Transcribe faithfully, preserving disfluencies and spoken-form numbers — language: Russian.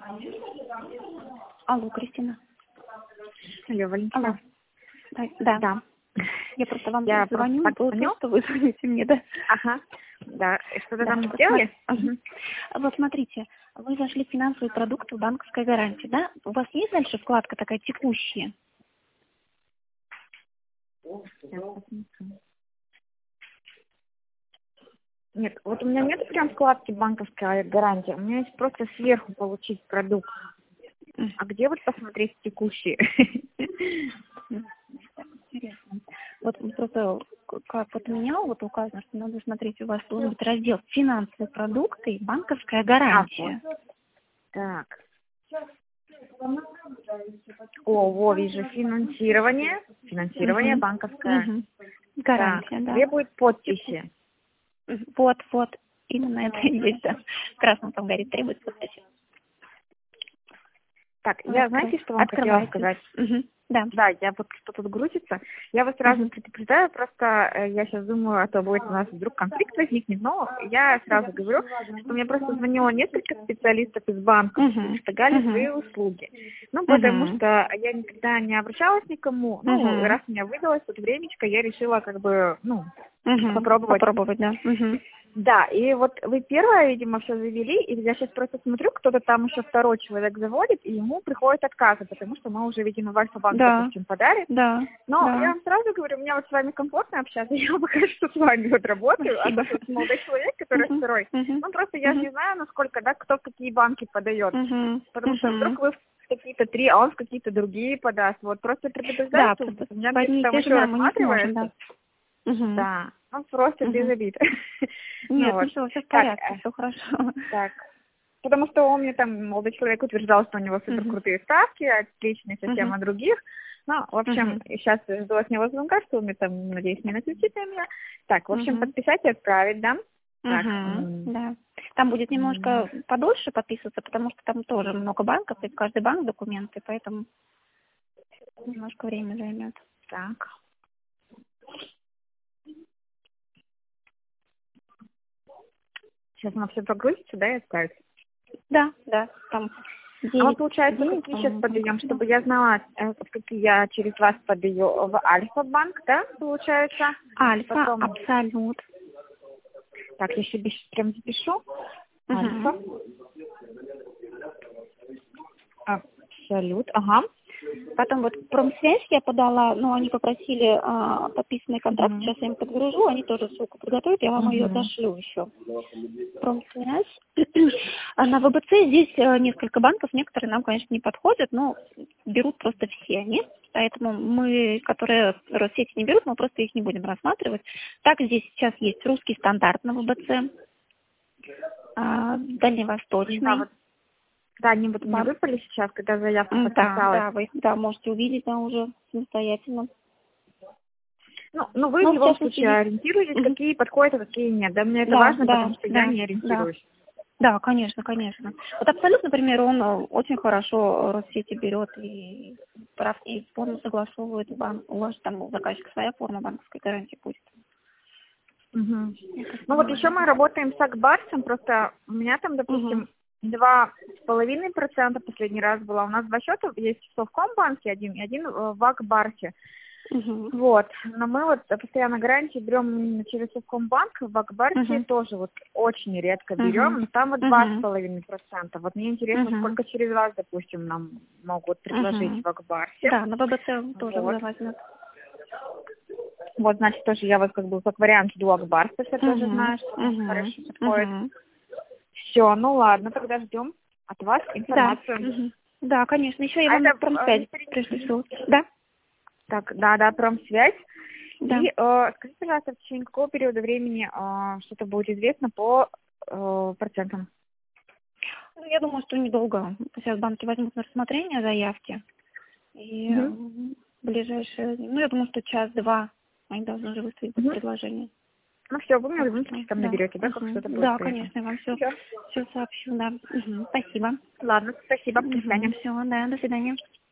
Алло, Кристина. Алло, Валентина. Алло. Да, да. Да. Я просто вам Я звоню, просто было позвоню. что вы звоните мне, да? Ага. Да. И что-то Да, там вот сделали? сма- Мгм. Вот смотрите, вы зашли в финансовый продукт в банковской гарантии, да? У вас есть дальше вкладка такая текущая? Сейчас посмотрю. Нет, вот у меня нет прям вкладки банковская гарантия. У меня есть просто сверху получить продукт. М, А где вот посмотреть текущие? м, так, интересно. Вот просто к- как вот у меня вот указано, что надо смотреть, у вас должен быть раздел финансовые продукты и банковская А, вот. гарантия. Так. О, во, вижу финансирование. Финансирование Мгм. банковское. Мгм. Так, Гарантия, да. требует подписи. Мгм. Вот, вот, именно это и есть, да. В красном там горит, требует подписи. Так, Вы я откры- знаете, что вам хотела Открываете. сказать? Мгм. Да. Да, я вот что тут грузится. Я вас сразу Мгм. предупреждаю, просто э, я сейчас думаю, а то будет у нас вдруг конфликт возникнет, но я сразу говорю, что мне просто звонило несколько специалистов из банка, Мгм. предлагали Мгм. свои услуги. Ну, потому Мгм. что я никогда не обращалась никому, ну, Мгм. раз у меня выдалось тут времечко, я решила как бы, ну, Мгм. попробовать. Попробовать, да. Мгм. Да, и вот вы первая, видимо, все завели, и я сейчас просто смотрю, кто-то там еще второй человек заводит, и ему приходят отказы, потому что мы уже, видимо, в Альфа-банк, Да. допустим, подали. Да. Но я Да. вам сразу говорю, мне вот с вами комфортно общаться, я пока что с вами вот работаю, а Спасибо. тот вот молодой человек, который Мгм. второй, Мгм. ну просто я же Мгм. не знаю, насколько, да, кто в какие банки подает, Мгм. потому что вдруг Мгм. вы в какие-то три, а он в какие-то другие подаст. Вот просто предупреждаю, Да, что просто у меня в одни где-то и там те же, еще да, мы не сможем, рассматривается. да. Мгм. Да, ну просто без Мгм. обид. Ну Нет, вот. ничего, все в Так, порядке, э, все хорошо. так. Потому что он мне там, молодой человек, утверждал, что у него супер Мгм. крутые ставки, отличные совсем Мгм. от других. Ну, в общем, Мгм. сейчас жду от него звонка, что он мне там, надеюсь, не отвечает на меня. Так, в общем, Мгм. подписать и отправить, да? Так, Угу, м, да. Там будет м, немножко подольше подписываться, потому что там тоже много банков, и в каждый банк документы, поэтому немножко время займет. так. Сейчас оно все прогрузится, да, и отправить. Да, да, там А мы, девять, получается, девять, какие сейчас по-моему, подаем, банков, да. чтобы я знала, э, в какие я через вас подаю? В Альфа-банк, да, получается? Альфа, Потом, Абсолют. так, я себе прям запишу. Угу. Альфа, Абсолют, ага. Потом вот промсвязь я подала, но они попросили а, подписанный контракт, Угу. сейчас я им подгружу, они тоже ссылку подготовят, я вам ее Угу. дошлю еще. Промсвязь. А на вэ бэ цэ здесь э, несколько банков, некоторые нам, конечно, не подходят, но берут просто все они, поэтому мы, которые Россети не берут, мы просто их не будем рассматривать. Так, здесь сейчас есть русский стандарт на вэ бэ цэ, а, Да, дальневосточный. вот, да, они вот мне Ба- выпали сейчас, когда заявка М, Да, подписалась. да, вы да, можете увидеть да, уже самостоятельно. Ну, ну, вы в Ну, в любом частности, случае есть. ориентируетесь, Мгм. какие подходят, а какие нет. Да, мне это Да, важно, потому да, что я да, не да. ориентируюсь. Да, конечно, конечно. Вот Абсолют, например, он э, очень хорошо Россети берет и прав и форму согласовывает банк. У вас там у заказчика своя форма банковской гарантии будет. Мгм. Я так Ну вот понимаю, еще да. мы работаем с Акбарсом, просто у меня там, Угу. допустим, два с половиной процента последний раз было. У нас два счета есть в Совкомбанке один и один э, в Акбарсе. Угу. Вот, но мы вот постоянно гарантии берем именно через Совкомбанк, в Акбарсе Угу. тоже вот очень редко берем, Угу. но там вот два с Угу. половиной процента. Вот мне интересно, Угу. сколько через вас, допустим, нам могут предложить Угу. в Акбарсе. Да, на вэ бэ цэ тоже Вот. возьмет. Вот, значит, тоже я вот как бы как вариант жду Акбарс, потому что я тоже Угу. знаю, что он Угу. хорошо подходит. Угу. Все, ну ладно, тогда ждем от вас Да. информацию. Угу. Да, конечно. Еще я А вам это, на э, промсвязь пришлю ссылки. Да? так, да, да, промсвязь. Да. И э, скажите, пожалуйста, в течение какого периода времени э, что-то будет известно по э, процентам? Ну, я думаю, что недолго. Сейчас банки возьмут на рассмотрение заявки. И э, Угу. в ближайшие, ну, я думаю, что час-два они должны уже выставить Угу. предложение. Ну все, вы мне в Так любом что, случае там да. наберете, да, как Мгм. что-то будет Да, по этому. конечно, я вам все, Все. все сообщу, да. Мгм. Спасибо. Ладно, спасибо, до свидания. Все, да, до свидания.